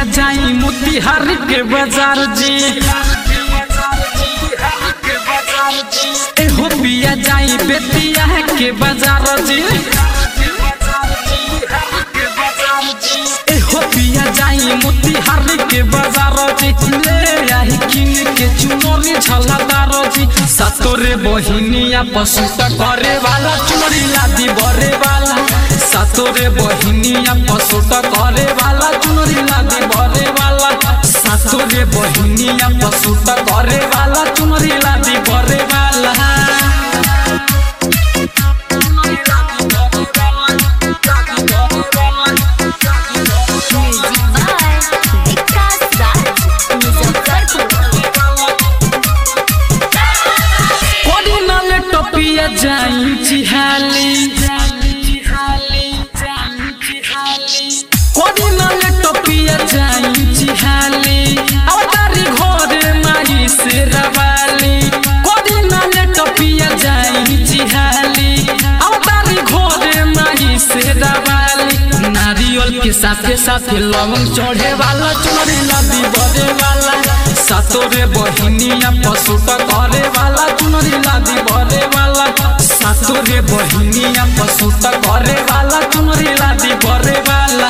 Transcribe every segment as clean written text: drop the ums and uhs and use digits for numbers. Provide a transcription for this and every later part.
पिया जाई मोतिहारी के बाजार जी हो पिया जाई बेतिया के बाजार जी हो पिया जाई मोतिहारी के बाजार जी ले आई किन के चुनरी झलदार जी सातोरे बहिनिया पसुत करे वाला चुनरी लादी बरे वाला सातोरे बहिनिया पसुत करे वाला चुनरी लादी बरे वाला सातोरे बहिनिया पसुत करे वाला चुनरी लादी बरे वाला जाई चिहाली कोडी नाले टोपिया जाई चिहाली अवतारी घोरे माही से रवाली कोडी नाले टोपिया जाई चिहाली अवतारी घोरे माही से रवाली नारियल के साथे साथे लवंग चढ़े वाला चुनरी लादी बरे वाला सातोरे बहिनिया पसुत करे वाला चुनरी लादी बरे वाला सातोरे बहिनिया पसुत करे वाला चुनरी लादी बरे वाला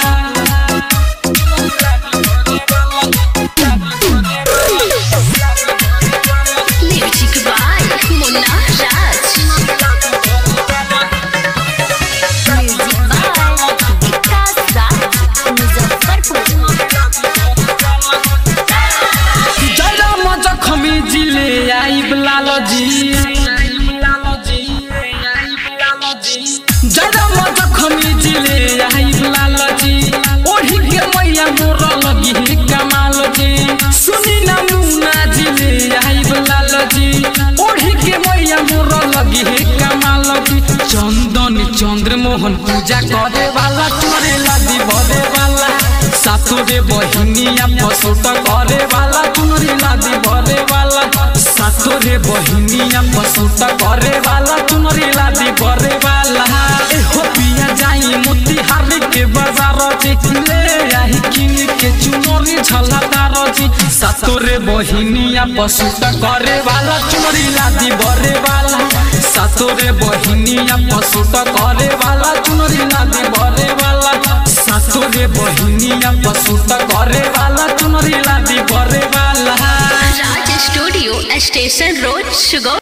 जिले आई लालो जी जरा मजा खमी जिले आई लालो जी ओढ़ी के मैया मोर लगी कमाल जी सुनी ना मुना जिले आई लालो जी ओढ़ी के मैया मोर लगी कमाल जी चंदन चंद्रमोहन पूजा करे वाला चुनरी लादी बरे वाला सातोरे बहिनिया पसुत करे वाला चुनरी लादी बरे वाला सातोरे बहिनिया पसुत करे वाला चुनरी लादी बरे वाला हो पिया जाई मोतिहारी के बाजार जी ले आई किन के चुनरी झलदार जी सातोरे बहिनिया पसुत करे वाला चुनरी लादी बरे वाला सातोरे बहिनिया पसुत करे वाला चुनरी लादी बरे वाला सातोरे बहिनिया पसुत करे वाला चुनरी लादी बरे वाला Raj studio station road sugar.